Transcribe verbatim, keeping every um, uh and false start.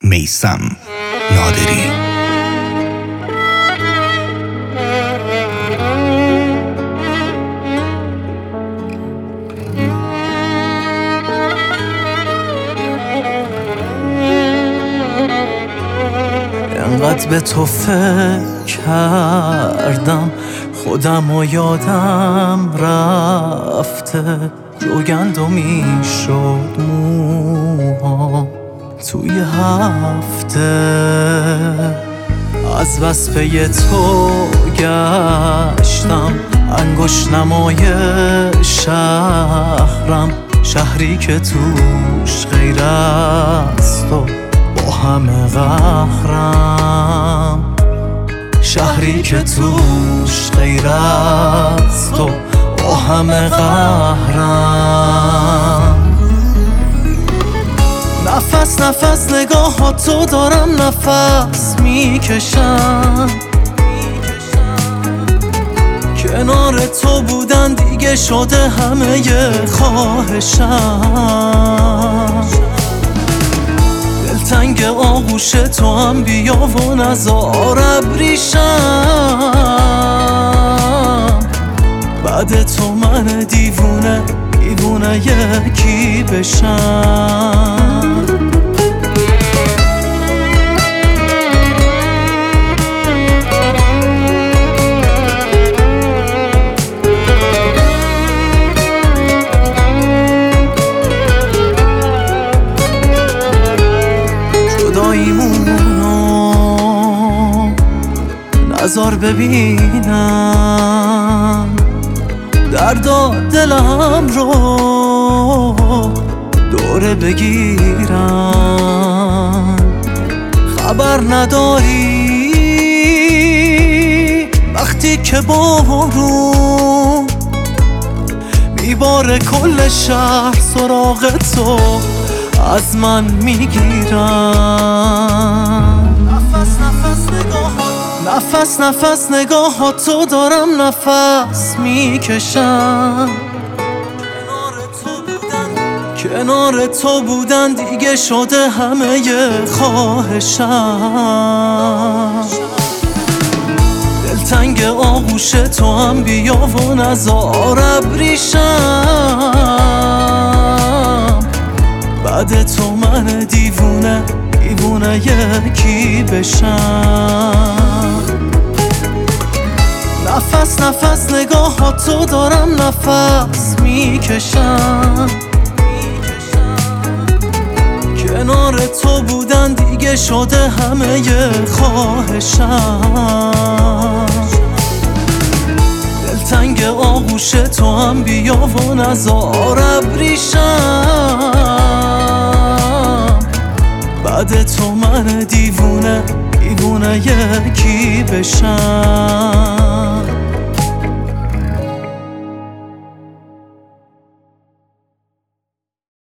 میثم نادری. انقدر به تو فکر کردم خودم و یادم رفته، جوگندمی شد موها توی هفته. از بس پی تو گشتم انگشت نمای شهرم، شهری که توش غیر از تو با همه قهرم، شهری که توش غیر از تو با همه قهرم. نفس نفس نگاهاتو دارم نفس میکشم، کنار تو بودن دیگه شده همه خواهشم. دلتنگ آغوش تو هم بیا و نزار ابریشم، بعد تو من دیوونه دیوونه یکی بشم. جداییمونو نزار ببینم، دردا دلم رو دوره بگیرم. خبر نداری وقتی که بارون میباره کل شهر سراغ تو از من میگیرم. نفس نفس نگاهات نفس نفس نگاهاتو دارم نفس میکشم، کنار تو بودن دیگه شده همه خواهشم. دلتنگ آغوش تو هم بیا و نزار ابریشم، بعد تو من دیوونه دیوونه یکی بشم. نفس نفس نگاهاتو دارم نفس میکشم، کنار تو بودن دیگه شده همه خواهشم. دلتنگ آغوش تو هم بیا و نزار ابریشم، بعد تو من دیوونه دیوونه یکی بشم.